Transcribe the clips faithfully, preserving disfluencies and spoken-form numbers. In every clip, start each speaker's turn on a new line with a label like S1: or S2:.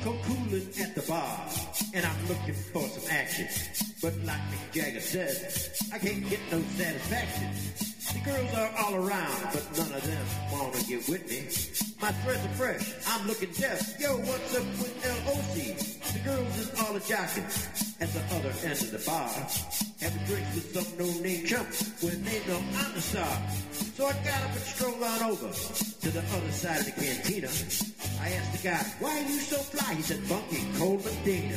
S1: co-cooling at the bar, and I'm looking for some action. But like Mick Jagger said, I can't get no satisfaction. The girls are all around, but none of them wanna get with me. My threads are fresh, I'm looking deaf. Yo, what's up with L O C? The girls is all a-jocking at the other end of the bar, having drinks with some no-name chump when they know I'm the star. So I got up and strolled on over to the other side of the cantina. I asked the guy, why are you so fly? He said, Funky Cold Medina.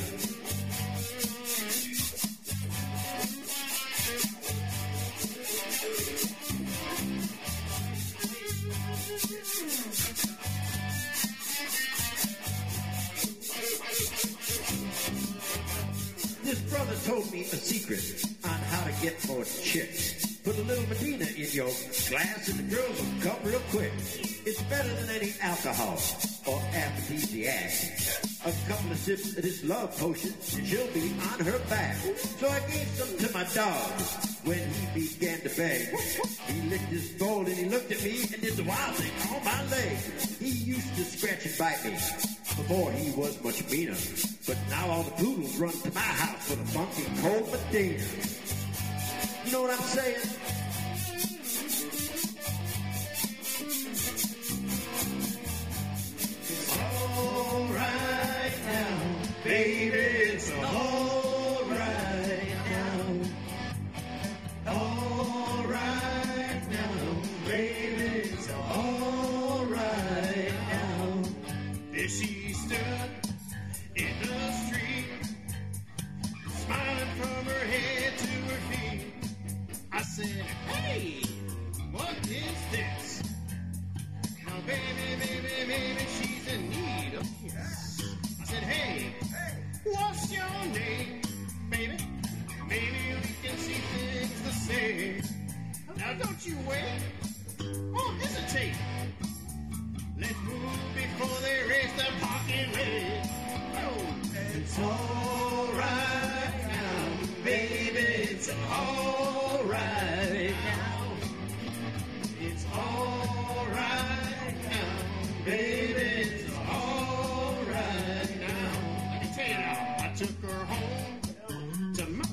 S1: This brother told me a secret on how to get more chicks. Put a little Medina in your glass and the girls will come real quick. It's better than any alcohol or aphrodisiac. A couple of sips of this love potion and she'll be on her back. So I gave some to my dog when he began to beg. He licked his bowl and he looked at me and did the wild thing on my leg. He used to scratch and bite me before he was much meaner. But now all the poodles run to my house for the funky cold Medina. You know what I'm saying? It's all right now, baby, it's all right now. All right now, baby, it's all right now. There she stood in the street, smiling from her head to her feet. I said, hey, what is this? Now, baby, baby, baby, she's in need of kiss. I said, hey, what's your name, baby? Maybe we can see things the same. Now, don't you wait or hesitate. Let's move before they raise the parking rate. Oh, it's all right now, baby, it's all right now. It's all right now, baby, it's all right now. Let me tell you now, I took her home to my...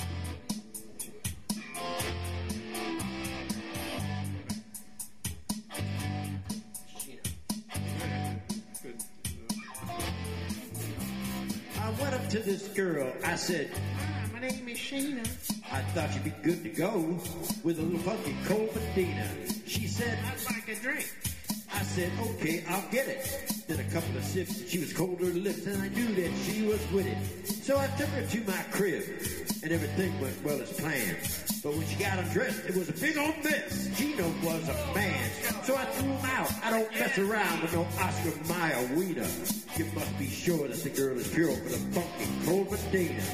S1: I went up to this girl, I said, hi, my name is Sheena. I thought you'd be good to go with a little funky cold Medina. She said, I'd like a drink. I said, okay, I'll get it. Then a couple of sips and she was cold to her lips and I knew that she was with it. So I took her to my crib and everything went well as planned. But when she got undressed, it was a big old mess. Gino was a man, so I threw him out. I don't mess around with no Oscar Mayer wiener. You must be sure that the girl is pure for the funky cold Medina.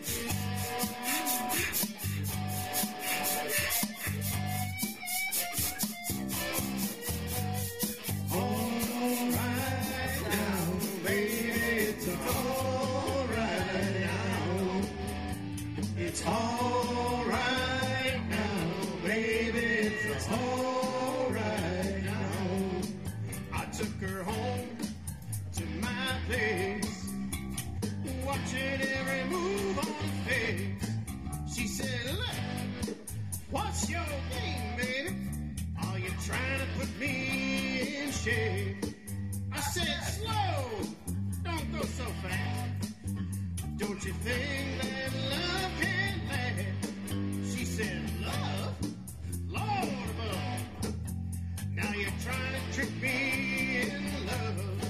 S1: What's your name, baby? Are you trying to put me in shame? I said, slow, don't go so fast. Don't you think that love can last? She said, love? Lord above. Now you're trying to trick me in love.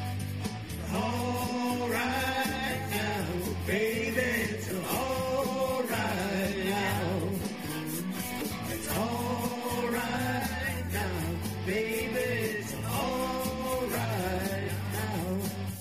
S1: All right now, baby, it's all right now. All right now, baby, it's all right now.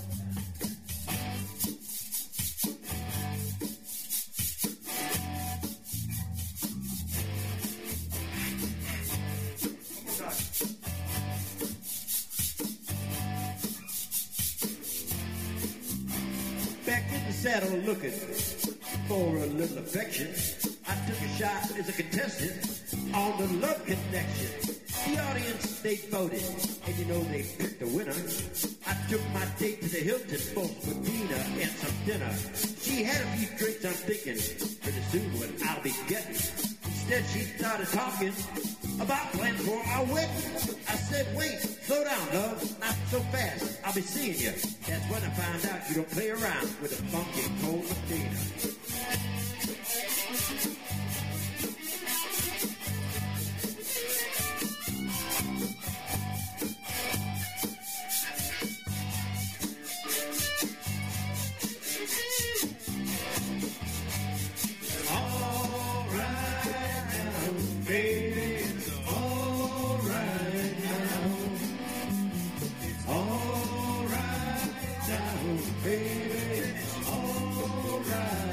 S1: Back in the saddle looking for a little affection. I took a shot as a contestant on the Love Connection. The audience, they voted, and you know they picked the winner. I took my date to the Hilton, both with Dina and some dinner. She had a few drinks, I'm thinking, pretty soon what I'll be getting. Instead, she started talking about plans for our wedding. I said, wait, slow down, love, not so fast. I'll be seeing you. That's when I found out you don't play around with a funky cold Medina. Baby, it's all right.